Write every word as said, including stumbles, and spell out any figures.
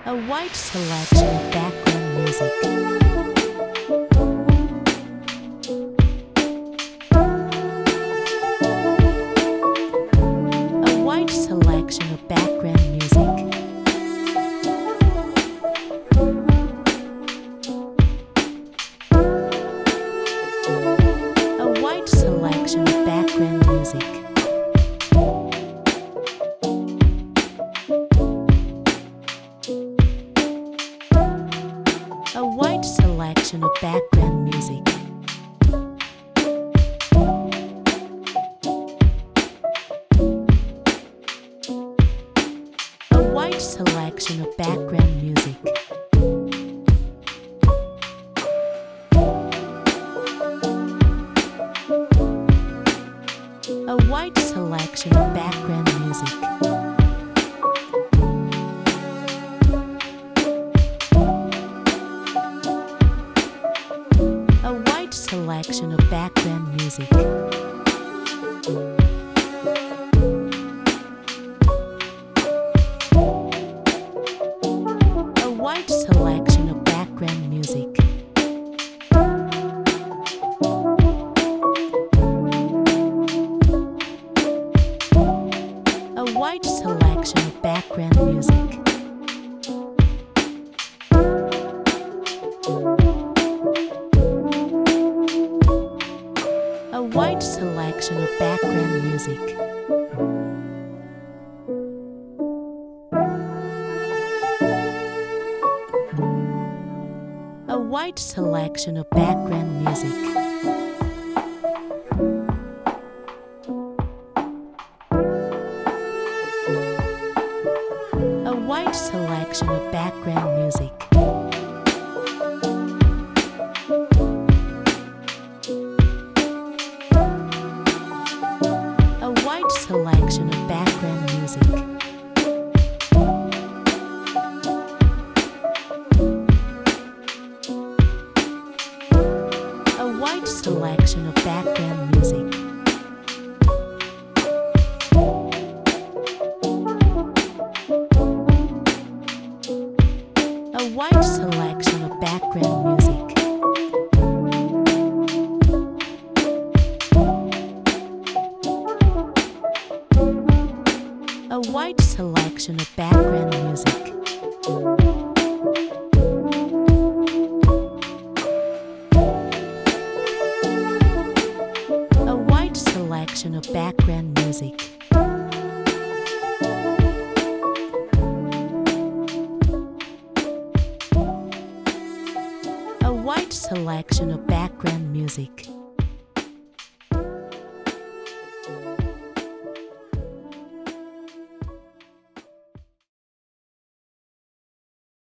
A wide selection of background music. A wide selection of background music. A wide selection of background music. A wide selection of background music. A wide selection of background music. A wide selection of background music. A wide selection of background music. A wide selection of background music. A wide selection of background music. A wide selection of background music. A wide selection of background music. A wide selection of background music. A wide selection of background music. A wide selection of background music. A wide selection of background music. A wide selection of background music. A wide selection of background music. A wide selection of background music.